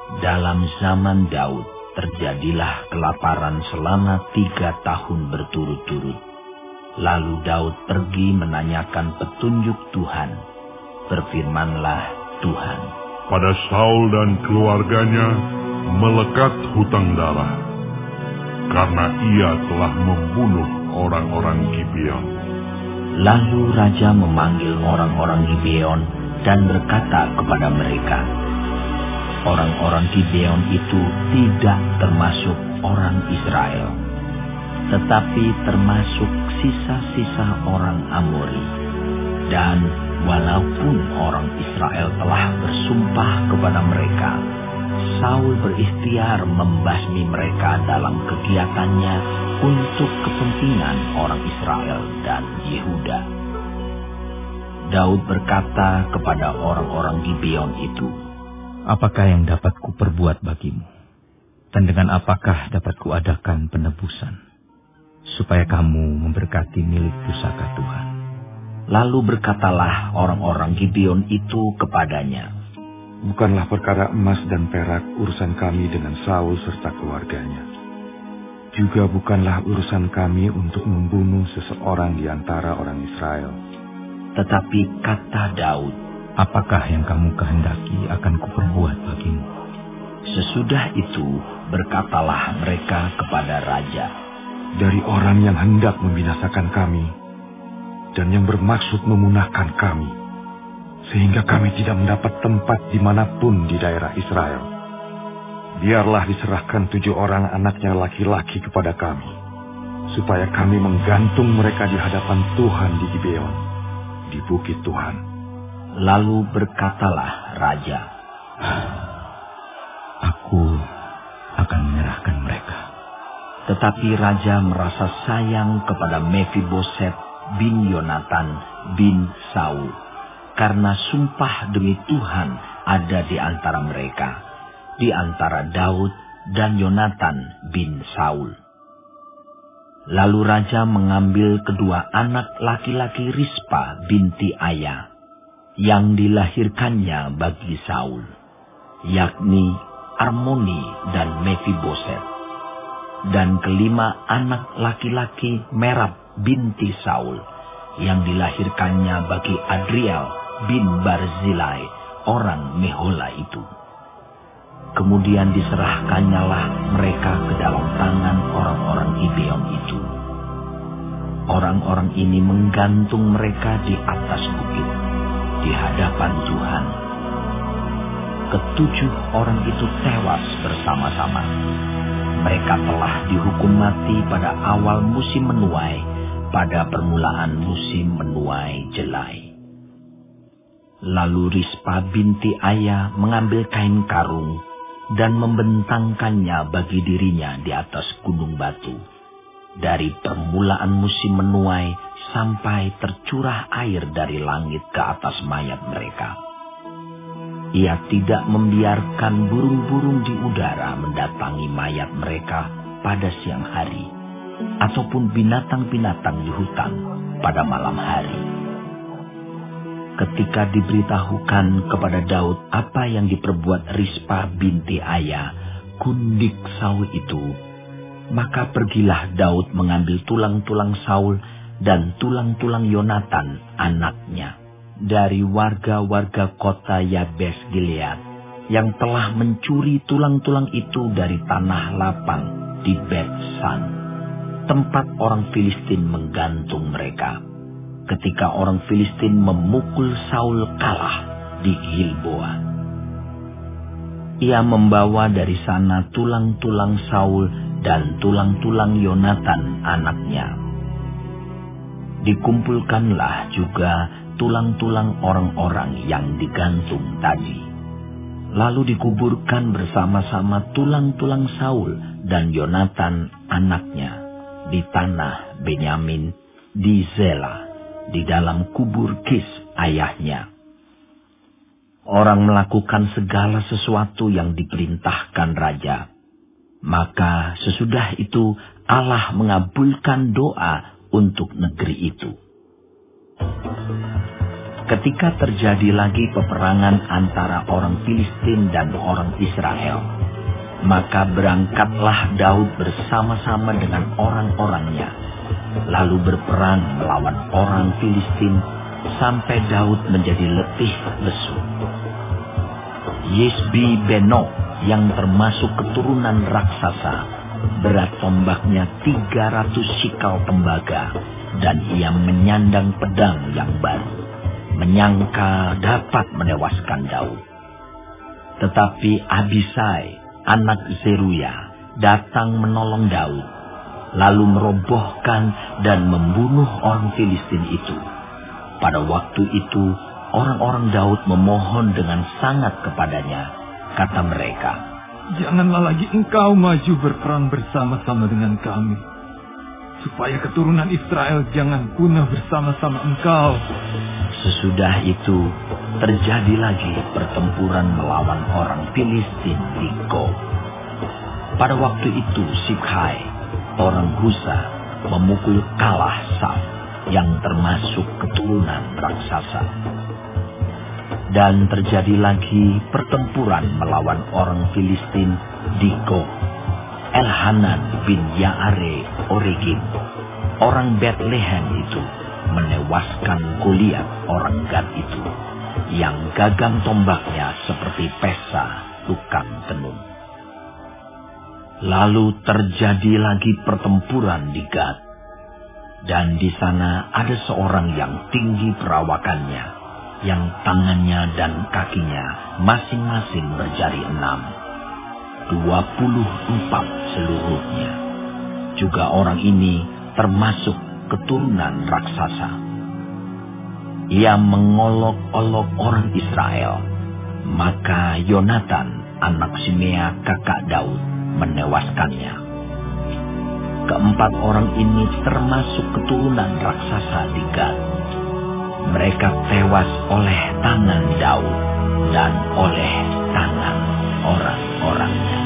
Dalam zaman Daud terjadilah kelaparan selama 3 tahun berturut-turut. Lalu Daud pergi menanyakan petunjuk Tuhan. Berfirmanlah Tuhan, pada Saul dan keluarganya melekat hutang darah, karena ia telah membunuh orang-orang Gibeon. Lalu raja memanggil orang-orang Gibeon dan berkata kepada mereka, orang-orang Gibeon itu tidak termasuk orang Israel, tetapi termasuk sisa-sisa orang Amori. Dan walaupun orang Israel telah bersumpah kepada mereka, Saul berikhtiar membasmi mereka dalam kegiatannya untuk kepentingan orang Israel dan Yehuda. Daud berkata kepada orang-orang Gibeon itu, apakah yang dapat kuperbuat bagimu? Dan dengan apakah dapat kuadakan penebusan, supaya kamu memberkati milik pusaka Tuhan? Lalu berkatalah orang-orang Gibeon itu kepadanya, bukanlah perkara emas dan perak urusan kami dengan Saul serta keluarganya. Juga bukanlah urusan kami untuk membunuh seseorang di antara orang Israel. Tetapi kata Daud, apakah yang kamu kehendaki akan kuperbuat bagimu? Sesudah itu berkatalah mereka kepada raja, dari orang yang hendak membinasakan kami dan yang bermaksud memunahkan kami, sehingga kami tidak mendapat tempat dimanapun di daerah Israel. Biarlah diserahkan 7 orang anaknya laki-laki kepada kami, supaya kami menggantung mereka di hadapan Tuhan di Gibeon, di bukit Tuhan. Lalu berkatalah raja, aku akan menyerahkan mereka. Tetapi raja merasa sayang kepada Mefiboset bin Yonatan bin Saul, karena sumpah demi Tuhan ada di antara mereka, di antara Daud dan Yonatan bin Saul. Lalu raja mengambil kedua anak laki-laki Rispa binti Aya, yang dilahirkannya bagi Saul, yakni Armoni dan Mefiboset, dan kelima anak laki-laki Merab binti Saul, yang dilahirkannya bagi Adriel bin Barzilai, orang Mehola itu. Kemudian diserahkannyalah mereka ke dalam tangan orang-orang Gibeon itu. Orang-orang ini menggantung mereka di atas bukit, di hadapan Tuhan. Ke-7 orang itu tewas bersama-sama. Mereka telah dihukum mati pada awal musim menuai, pada permulaan musim menuai jelai. Lalu Rispa binti Aya mengambil kain karung dan membentangkannya bagi dirinya di atas gunung batu, dari permulaan musim menuai sampai tercurah air dari langit ke atas mayat mereka. Ia tidak membiarkan burung-burung di udara mendatangi mayat mereka pada siang hari, ataupun binatang-binatang di hutan pada malam hari. Ketika diberitahukan kepada Daud apa yang diperbuat Rispa binti Aya, gundik Saul itu, maka pergilah Daud mengambil tulang-tulang Saul dan tulang-tulang Yonatan anaknya dari warga-warga kota Yabes Gilead, yang telah mencuri tulang-tulang itu dari tanah lapang di Bet-San, tempat orang Filistin menggantung mereka, ketika orang Filistin memukul Saul kalah di Gilboa. Ia membawa dari sana tulang-tulang Saul dan tulang-tulang Yonatan anaknya. Dikumpulkanlah juga tulang-tulang orang-orang yang digantung tadi. Lalu dikuburkan bersama-sama tulang-tulang Saul dan Yonatan anaknya di tanah Benyamin di Zela, di dalam kubur Kis ayahnya. Orang melakukan segala sesuatu yang diperintahkan raja. Maka sesudah itu Allah mengabulkan doa untuk negeri itu. Ketika terjadi lagi peperangan antara orang Filistin dan orang Israel, maka berangkatlah Daud bersama-sama dengan orang-orangnya, lalu berperang melawan orang Filistin sampai Daud menjadi letih lesu. Yisbi Benob yang termasuk keturunan raksasa, berat tombaknya 300 sikal tembaga, dan ia menyandang pedang yang baru, menyangka dapat menewaskan Daud. Tetapi Abisai, anak Zeruya, datang menolong Daud, lalu merobohkan dan membunuh orang Filistin itu. Pada waktu itu, orang-orang Daud memohon dengan sangat kepadanya. Kata mereka, "Janganlah lagi engkau maju berperang bersama-sama dengan kami, supaya keturunan Israel jangan punah bersama-sama engkau." Sesudah itu, terjadi lagi pertempuran melawan orang Filistin di Go. Pada waktu itu, Sikhai, orang Husa, memukul kalah Saf, yang termasuk keturunan raksasa. Dan terjadi lagi pertempuran melawan orang Filistin di Go. Elhanan bin Yaare Oregim, orang Bethlehem itu, menewaskan Goliat orang Gad itu, yang gagang tombaknya seperti pesa tukang tenun. Lalu terjadi lagi pertempuran di Gad, dan di sana ada seorang yang tinggi perawakannya, yang tangannya dan kakinya masing-masing berjari 6, 24 seluruhnya. Juga orang ini termasuk keturunan raksasa. Ia mengolok-olok orang Israel, maka Yonatan, anak Simea kakak Daud, menewaskannya. Keempat orang ini termasuk keturunan raksasa di Gad. Mereka tewas oleh tangan Daud dan oleh tangan orang-orangnya.